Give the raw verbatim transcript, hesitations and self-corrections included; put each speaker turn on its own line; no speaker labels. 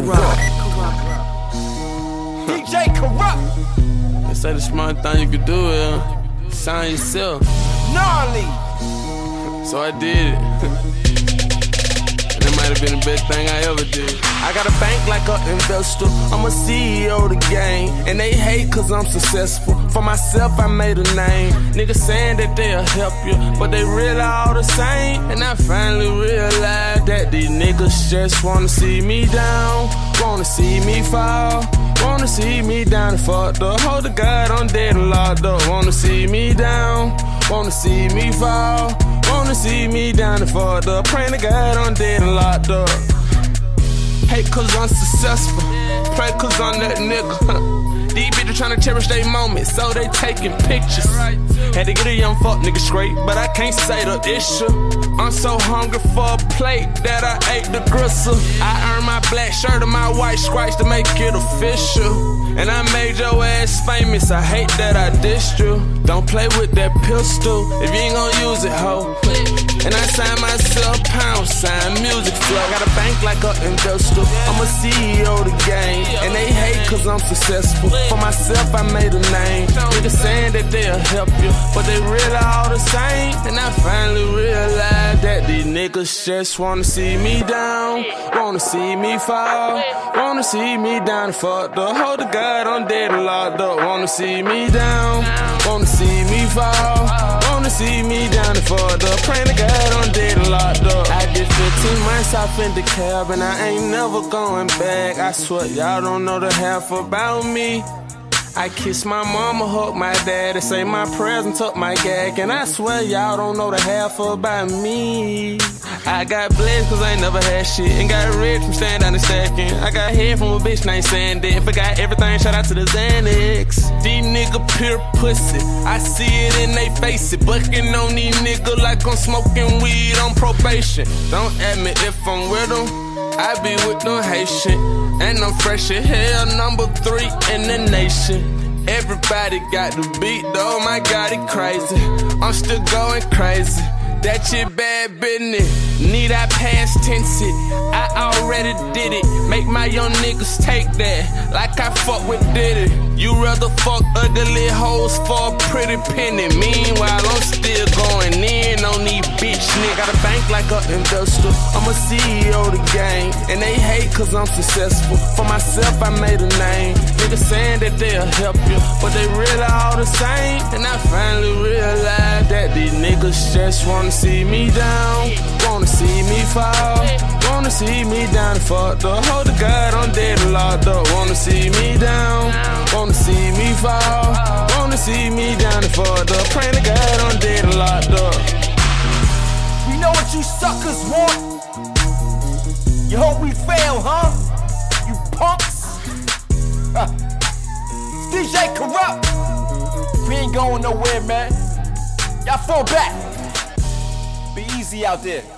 Kurupt. D J Kurupt.
They say the smart thing you could do is sign yourself.
Gnarly.
So I did it. And it might have been the best thing I ever did. I got a bank like an investor. I'm a C E O of the game. And they hate cause I'm successful. For myself, I made a name. Niggas saying that they'll help you, but they really all the same. And I finally realized that these niggas just wanna see me down, wanna see me fall, wanna see me down and fucked up. Hold the God, I'm dead and locked up. Wanna see me down, wanna see me fall, wanna see me down and fucked up. Praying to God, I'm dead and locked up. Hate cause I'm successful, pray cause I'm that nigga. These bitches tryna cherish their moments, so they taking pictures. Had to get a young fuck nigga straight, but I can't say the issue. I'm so hungry for a plate that I ate the gristle. I earned my black shirt and my white stripes to make it official. And I made your ass famous, I hate that I dissed you. Don't play with that pistol, if you ain't gon' use it, ho. And I signed myself pound sign, music flow. Got a bank like an investor, I'm a C E O of the game. And they hate cause I'm successful. For myself, I made a name. Niggas saying that they'll help you, but they really all the same. And I finally realized that these niggas just wanna see me down, wanna see me fall, wanna see me down and fucked up. Hold the God, I'm dead and locked up. Wanna see me down, wanna see me fall, wanna see me down and fucked up. Praying to God, I'm dead and locked up. I did fifteen months off in the cab and I ain't never going back. I swear y'all don't know the half about me. I kiss my mama, hug my daddy, say my prayers and tuck my gag. And I swear y'all don't know the half about me. I got blessed cause I ain't never had shit, and got rich from staying down and stacking. I got head from a bitch named Sandy, forgot everything, shout out to the Xanax. These nigga pure pussy, I see it in they face it. Bucking on these niggas like I'm smoking weed on probation. Don't admit if I'm with them, I be with them Haitian. And I'm fresh as hell, number three in the nation. Everybody got the beat though, my God, it crazy. I'm still going crazy, that shit bad business. Need I past tense it, I already did it. Make my young niggas take that, like I fuck with Diddy. You rather fuck ugly hoes for a pretty penny. Meanwhile, I'm still going in on these bitch niggas. Got a bank like an investor, I'm a C E O of the game. And they hate cause I'm successful. For myself, I made a name. Niggas saying that they'll help you, but they really all the same. And I finally realized that these niggas just wanna see me down, wanna see me fall, wanna see me down and fucked up. Hold the God, I'm dead and locked up. Wanna see me down, wanna see me fall, wanna see me down and fucked up. Praying to God, I'm dead and locked up.
We know what you suckers want. You hope we fail, huh? You punks. Huh. D J Kurupt. We ain't going nowhere, man. Y'all fall back. Be easy out there.